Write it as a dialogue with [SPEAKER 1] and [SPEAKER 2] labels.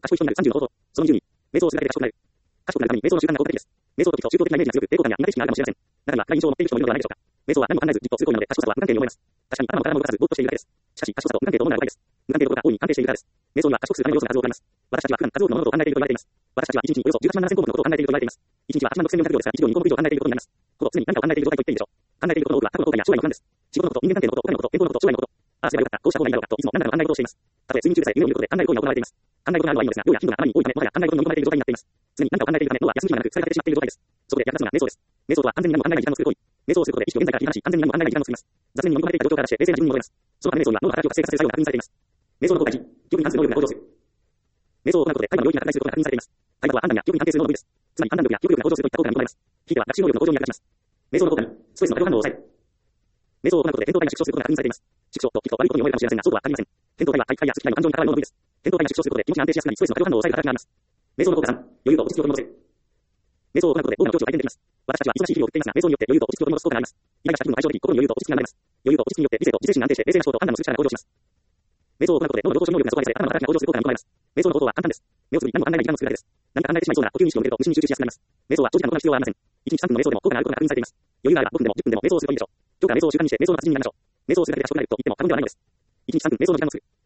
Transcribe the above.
[SPEAKER 1] 賢い人になる30の方法。その20に、瞑想をするだけで賢くなる。賢くなるために瞑想の習慣が効果的です。瞑想と中途的なイメージが強く、抵抗感や苦手意識があるかもしれません。中には暗い印象を持っている人もいるのではないでしょうか。瞑想は何も考えずじっとする行為なので、賢さは無関係に思えます。確かに頭も体も動かさずぼーっとしているだけです。しかし、賢さと無関係とどうなるかです。無関係どころか大いに関係しているからです。瞑想には賢くするための要素が数多くあります。私たちは普段数多くの物事を考えていると言われています。私たちは1日におよそ18万7000項目のことを考えていると言われています。1日は8万6400秒ですが、1秒に2項目以上考えていることになります。ほぼ常に何かを考えている状態と言っていいでしょう。考えていることの多くは過去の後悔や将来の不安です。仕事のこと、人間関係のこと、お金のこと、健康のこと、将来のこと。ああすればよかった、こうした方がいいだろうかといつも何らかの考え事をしています。たとえ睡眠中でさえ夢を見ることで考える行為が行われています。考え事があるのはいいのですが、量や頻度があまりに多いため、もはや考え事に見込まれている状態になっています。常に何かを考えているため、脳は休む暇がなく疲れ果ててしまっている状態です。そこで役立つのが瞑想です。瞑想とは完全に何も考えない時間を作る行為。瞑想をすることで意識を現在から切り離し、完全に何も考えない時間を作ります。雑念に飲み込まれていた状況から出して冷静な自分に戻れます。そのため瞑想には脳の働きを活性化する作用が確認されています。瞑想の効果1、記憶に関する能力が向上する。瞑想を行うことで体の領域が拡大することが確認されています。体は判断や記憶に関係する能力です。つまり判断力や記憶力が向上するといった効果が見込まれます。ひいては学習能力の向上に役立ちます。瞑想の効果2、ストレスの過剰反応を抑える。瞑想を行うことで扁桃体が縮小することが確認されています。縮小と聞くと悪いことに思えるかもしれませんが、そうとは限りません。扁桃体は快や好き嫌いの感情に関わるものの部位です。扁桃体が縮小することで気持ちが安定しやすくなり、ストレスの過剰反応を抑える働きがあります。瞑想の効果3、余裕と落ち着きを取り戻せる。瞑想を行うことで大きな境地を体験できます。私たちは忙しい日々を送っていますが、瞑想によって余裕と落ち着きを取り戻す効果があります。イライラした日々の解消的に心に余裕と落ち着きが生まれます。余裕と落ち着きによって理性と自制心が安定して冷静な思考と判断のする力が向上します。瞑想を行うことで脳の情報処理能力が増大され、頭の働きが向上する効果が見込まれます。瞑想の方法は簡単です。目をつぶり何も考えない時間を作るだけです。何か考えてしまいそうな呼吸に意識を向けると無心に集中しやすくなります。瞑想は長時間行う必要はありません。1日3分の瞑想でも効果があることが確認されています。余裕があれば5分でも10分でも瞑想をするといいでしょう。今日から瞑想を習慣にして瞑想の達人になりましょう。瞑想をするだけで賢くなると言っても過言ではないのです。1日3分瞑想の時間を作る。